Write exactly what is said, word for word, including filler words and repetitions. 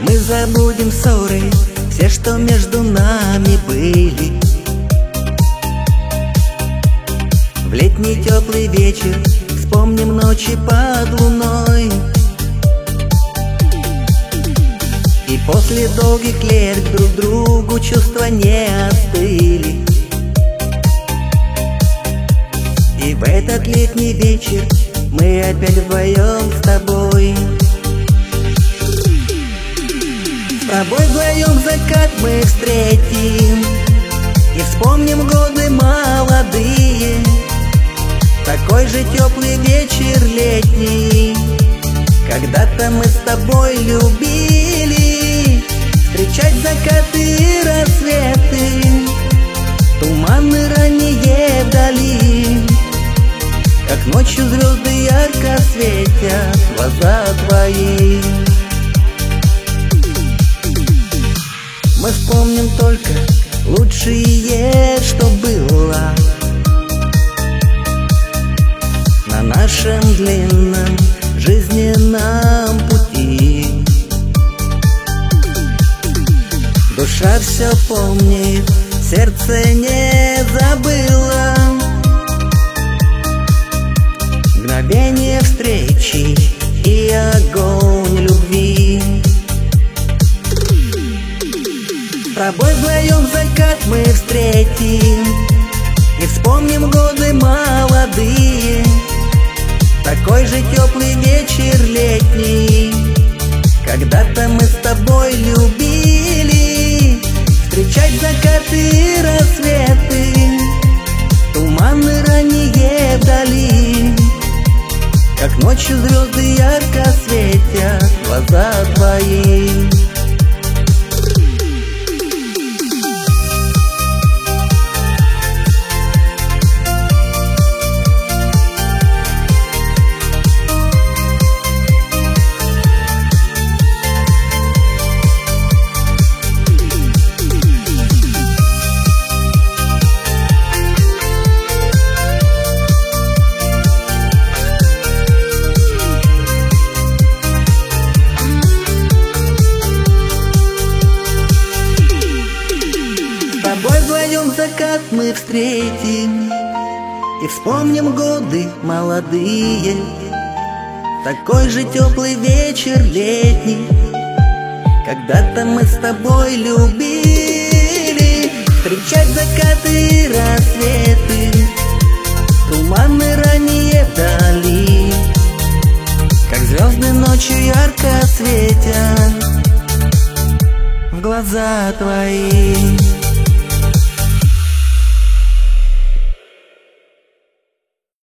Мы забудем ссоры, все, что между нами были. В летний теплый вечер вспомним ночи под луной. И после долгих лет друг другу чувства не остыли. И в этот летний вечер мы опять вдвоем с тобой. С тобой вдвоем закат мы встретим и вспомним годы молодые. Такой же теплый вечер летний, когда-то мы с тобой любили встречать закаты и рассветы, туманы ранние вдали. Как ночью звезды ярко светят глаза твои. Мы вспомним только лучшее, что было на нашем длинном жизненном пути. Душа все помнит, сердце не забыло мгновение встречи и огонь любви. С тобой вдвоем закат мы встретим и вспомним годы молодые. Такой же теплый вечер летний, когда-то мы с тобой любили встречать закаты и рассветы, туманы ранние вдали. Как ночью звезды ярко светят глаза твои. Вдвоем закат мы встретим и вспомним годы молодые. Такой же теплый вечер летний, когда-то мы с тобой любили встречать закаты и рассветы, туманы ранние вдали. Как звезды ночью ярко светят в глаза твои.